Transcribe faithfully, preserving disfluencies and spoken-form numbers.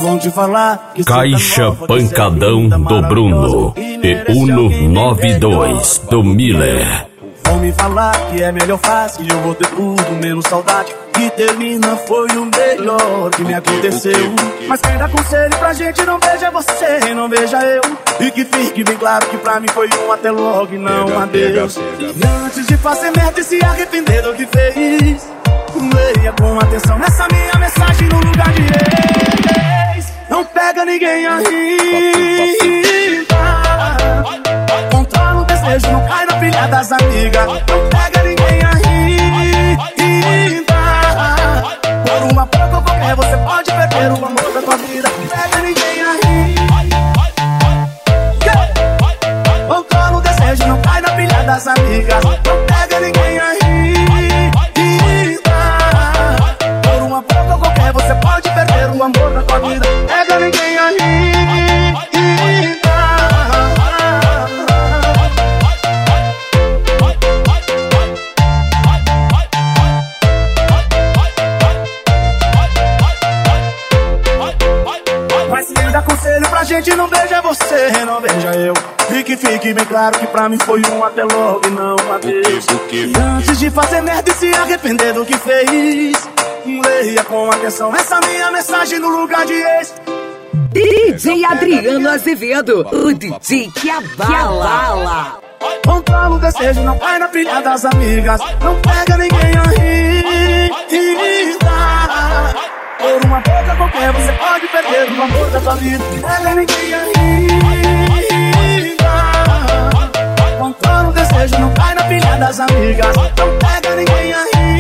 vão te falar que Caixa Pancadão do Bruno e Uno noventa e dois do Miller. Vão me falar que é melhor fase, eu vou ter tudo menos saudade. Que termina foi o melhor que me aconteceu. Mas quem dá conselho pra gente não beija você, não beija eu. E que fique bem claro que pra mim foi um até logo e não um adeus. E antes de fazer merda e se arrepender do que fez, leia com atenção essa minha mensagem no lugar de ex. Não pega ninguém a rima, controla o desejo, não cai na pilha das amigas. Não pega ninguém a rima, por uma pouco qualquer você pode perder o amor da tua vida. Não pega ninguém a rima, controla o desejo, não cai na pilha das amigas. Não pega ninguém a rima, por uma pouco qualquer você pode perder o amor da tua vida. Pega ninguém a rima. Mas quem dá conselho pra gente não beija você, não beija eu. E que fique bem claro que pra mim foi um até logo e não um adeus. E antes de fazer merda e se arrepender do que fez, leia com atenção essa minha mensagem no lugar de ex. D J Adriano Azevedo, o D J que abala. Controla o desejo, não cai na pilha das amigas. Não pega ninguém a rima, por uma boca qualquer você pode perder o amor da tua vida. Pega ninguém a rima, controla o desejo, não cai na pilha das amigas. Não pega ninguém a rima.